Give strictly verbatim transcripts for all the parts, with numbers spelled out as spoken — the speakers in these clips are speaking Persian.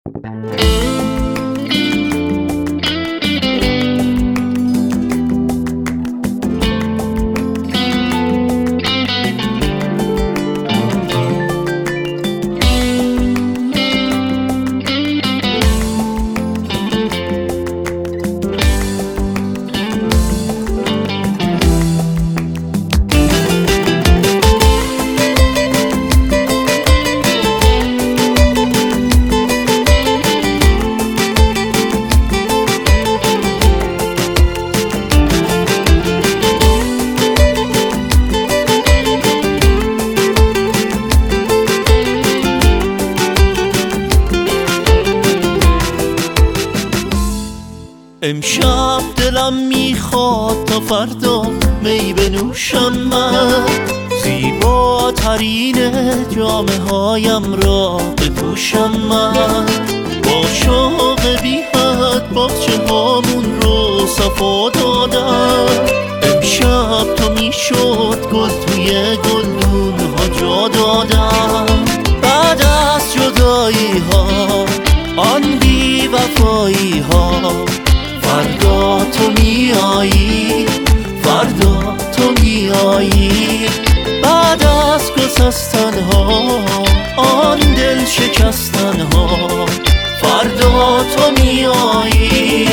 امشب دلم میخواد تا فردا می بنوشم من، زیباترین جامه هایم را بپوشم من، با شوق بی حد باغچه هامون رو صفا دادم. امشب تو میشد گل توی گلدون ها جا دادم. بعد از جدایی ها آن بی وفایی ها، فردا تو میایی، فردا تو میایی. بعد از گسستن ها آن دل شکستن ها، فردا تو میایی.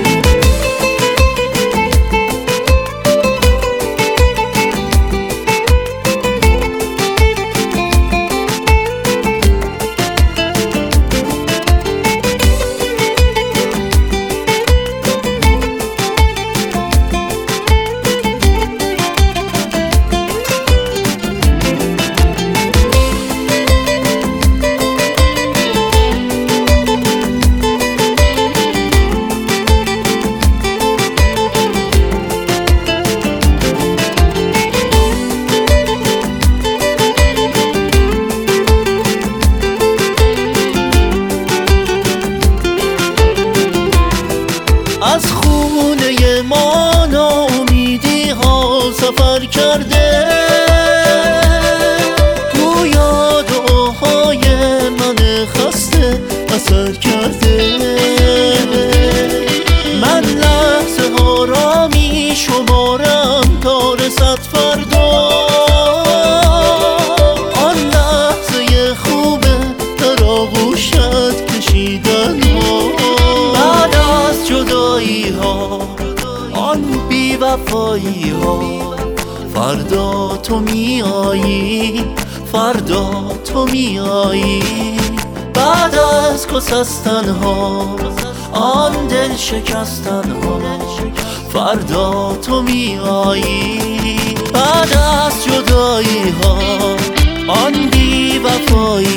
از خونه ما ناامیدی ها سفر کرده، گویا دعاهای من خسته اثر کرده. من لحظه ها را می شمارم تا رسد فردا، آن لحظه خوبه در آغوشت کشیدن ها. بعد از جدایی ها آن بی وفایی ها، فردا تو میایی، فردا تو میایی. بعد از گسستن ها آن دل شکستن ها، فردا تو میایی. بعد از جدایی ها آن بی وفایی